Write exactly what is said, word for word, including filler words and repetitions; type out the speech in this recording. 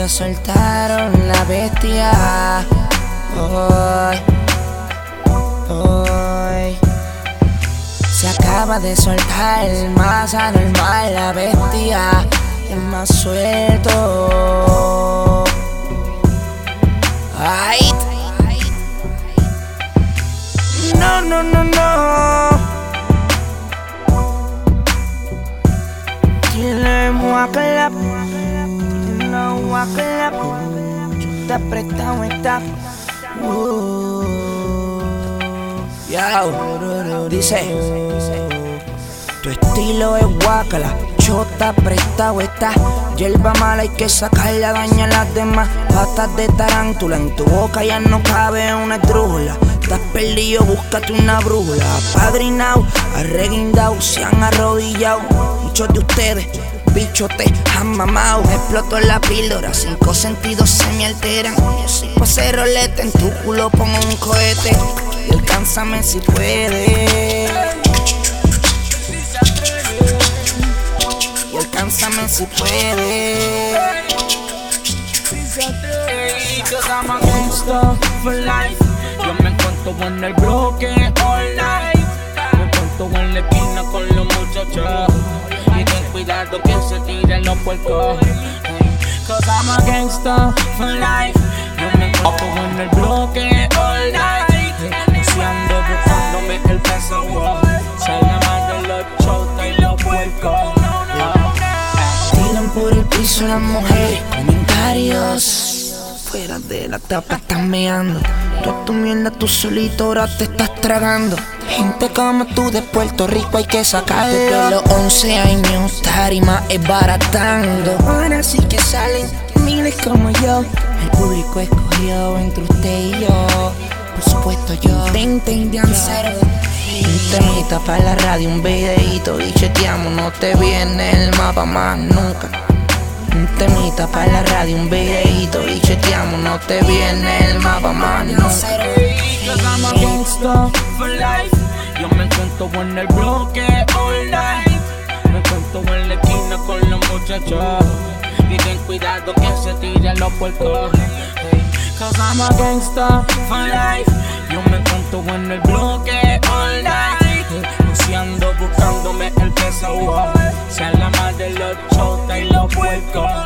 ya soltaron la bestia. Hoy, hoy se acaba de soltar el más anormal, la bestia, el más suelto. Ay, no, no, no, no. Dile muacala, no muacala. Yo te apretado esta. Uh, Yo, dice, tu estilo es guacala, chota apretado está. Hierba mala hay que sacarla, daña a las demás. Patas de tarántula, en tu boca ya no cabe una esdrújula. Estás perdido, búscate una brújula. Apadrinao, arreguindao, se han arrodillado. Muchos de ustedes, bicho, te han mamado. Explotó la píldora, cinco sentidos se me alteran. Si pa' hacer rolete, en tu culo pongo un cohete. Y alcánzame si puedes. Y alcánzame si puedes. Cause I'm a gangster for life. Yo me encuentro en el bloque all night. Me encuentro en la esquina con los muchachos. Y ten cuidado que se tiren los puercos. Cause I'm a gangster for life. Yo me encuentro en el bloque all night. Luciando, buscándome el peso. Sale más de los chotas y los puercos. Tiran por el piso las mujeres, comentarios. Fuera de la tapa estás meando. Toda tu mierda tú solito ahora te estás tragando. Gente como tú de Puerto Rico hay que sacarlo. Desde los once años tarima es baratando. Ahora sí que salen miles como yo. El público escogió entre usted y yo. Por supuesto yo veinte Indian cero. Un temita para la radio, un videito y cheteamos. No te viene el mapa más nunca. Un temita para la radio, un videito y cheteamos. No te viene el mapa más nunca. Cause I'm a gangster for life. Yo me encuentro en el bloque all night. Me encuentro en la esquina con los muchachos. Y ten cuidado que se tiren los puercos. Cause I'm a gangster for life. Yo me encuentro en el bloque all night. Luciando, buscándome el peso. Se la más de los chotas y los puercos.